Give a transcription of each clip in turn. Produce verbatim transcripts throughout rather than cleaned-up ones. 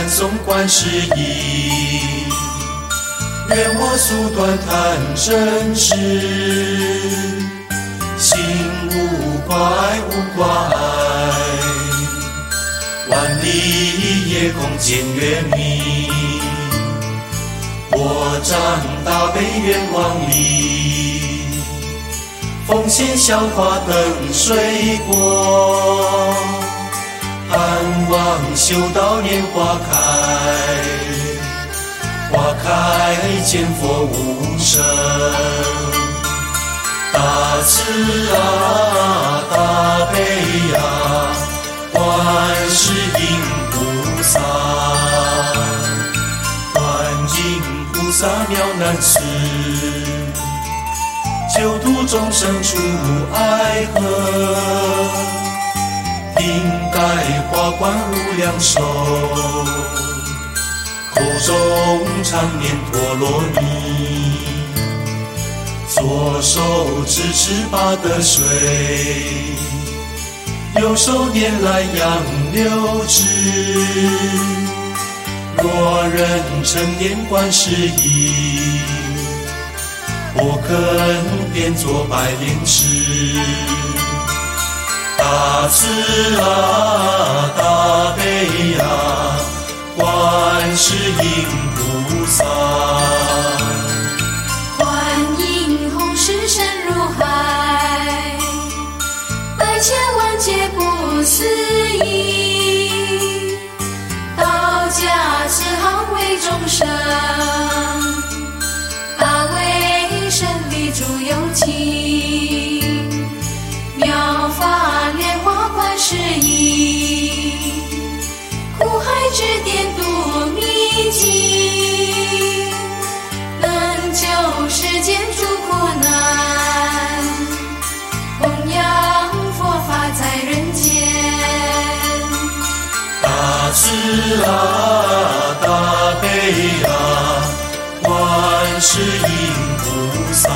赞颂观世音。愿我速断贪嗔痴，心无挂碍无挂碍，万里夜空见月明。我长大悲愿望力，奉献香花灯水果，盼望修道莲花开，花开见佛无生。大慈啊大悲啊，观世音菩萨，观音菩萨妙难辞，救度众生除爱河，顶盖华冠无量寿，口中常念陀罗尼，左手持持八德水，右手拈来杨柳枝。若人称念观世音，我肯变作百莲池。大慈啊大悲啊，观世音菩萨， 观音弘誓深如海，百千万劫不思议。道家是行为众生，大为神力诸有情，妙法莲花观世音，苦海之巅度秘境，能救世间诸苦难，弘扬佛法在人间。 大慈啊大悲啊，观世音菩萨，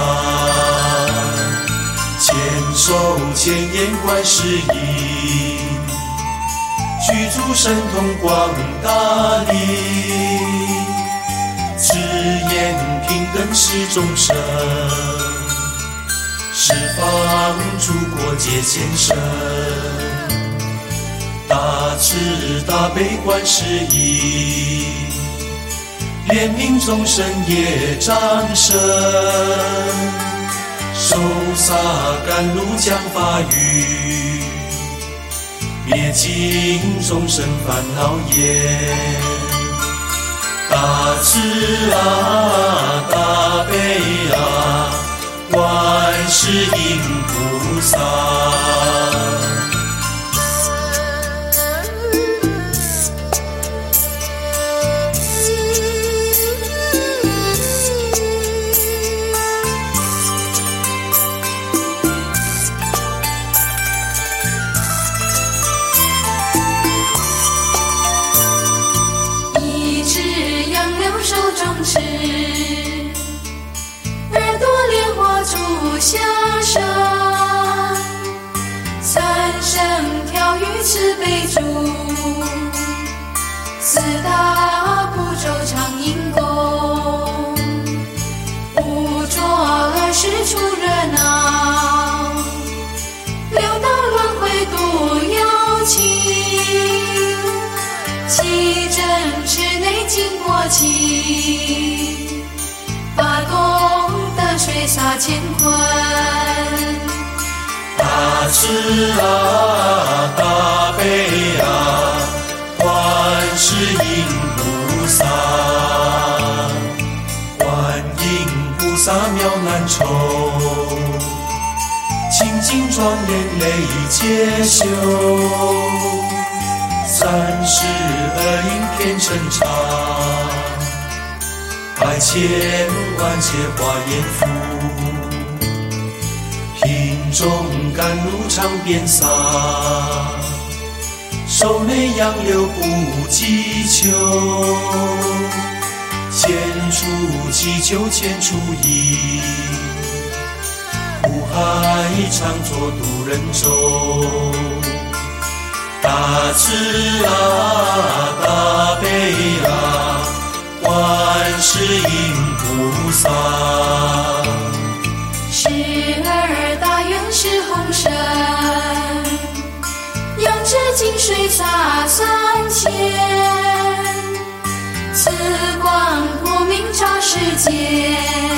千手千眼观世音，具足神通广大力，只言平等是众生，十方诸国皆现身。大慈大悲观世音，怜悯众生业障深，手洒甘露降法雨，灭尽众生烦恼业。大慈啊大悲啊，观世音菩萨， 手中持，耳朵莲花珠下生，三声调御慈悲珠，四大部洲长音功，五浊二世出热闹，六道轮回度有情，七真池内经过情，八功德水洒乾坤。 大慈啊大悲啊，观世音菩萨，观音菩萨妙难酬，清净庄严累劫修，三世恶因偏成长，百千万劫化阎浮，瓶中甘露常遍洒，手内杨柳不计求，千处祈求千处依，苦海常作渡人舟。大大慈啊，大悲啊，观世音菩萨。 十二大愿是洪圣，仰至金水洒三千，慈光普明照世间，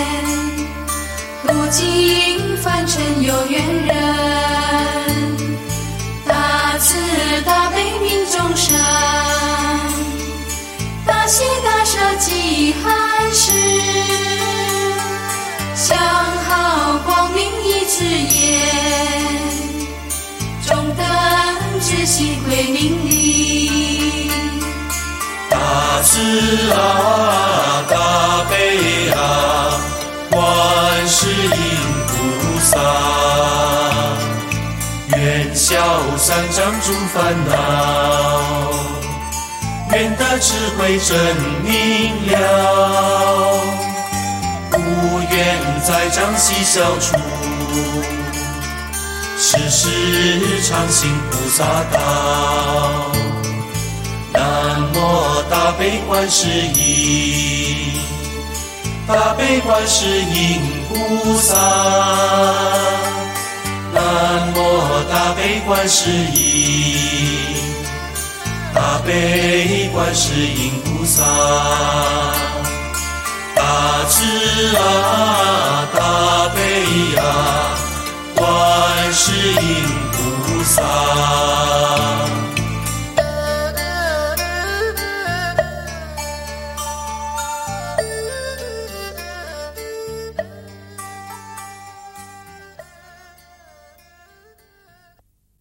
路尽凡尘有缘人，大慈大悲悯众生，大喜大舍济寒士，相好光明一字眼，中等之心归命理。 大慈啊，大悲啊，观世音菩萨，愿消三障诸烦恼，愿得智慧真明了，不愿再障悉消除，时时常行菩萨道。南无大悲观世音，大悲观世音菩萨。南无大悲观世音，大悲观世音菩萨。大慈啊，大悲啊，观世音菩萨。